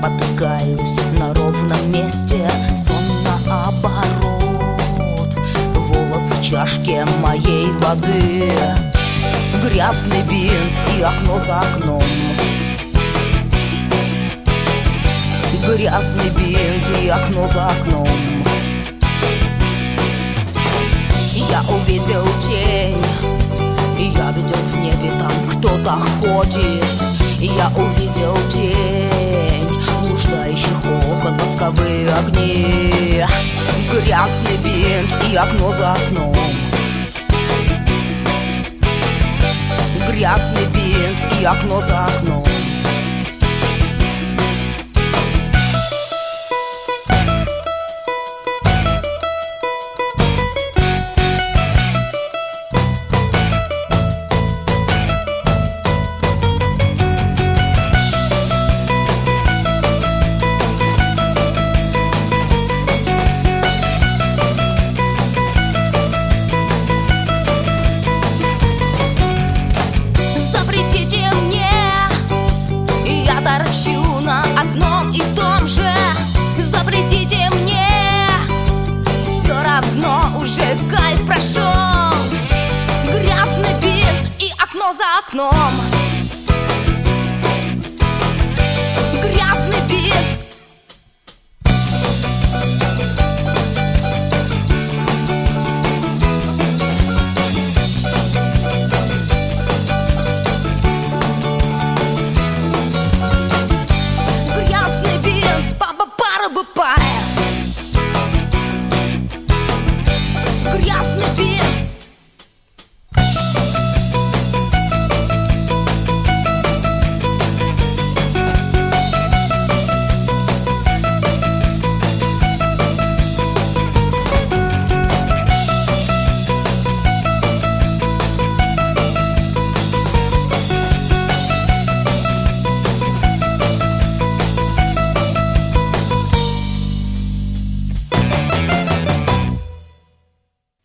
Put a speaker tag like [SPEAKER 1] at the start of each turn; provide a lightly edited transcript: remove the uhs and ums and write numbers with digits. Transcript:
[SPEAKER 1] спотыкаюсь на ровном месте, сон наоборот. Волос в чашке моей воды, грязный бинт и окно за окном. Грязный бинт и окно за окном. Я увидел тень, я видел в небе, там кто-то ходит. Я увидел тень блуждающих окон, восковые огни. Грязный бинт и окно за окном. Грязный бинт и окно за окном.
[SPEAKER 2] Уже кайф прошел. Грязный бинт и окно за окном.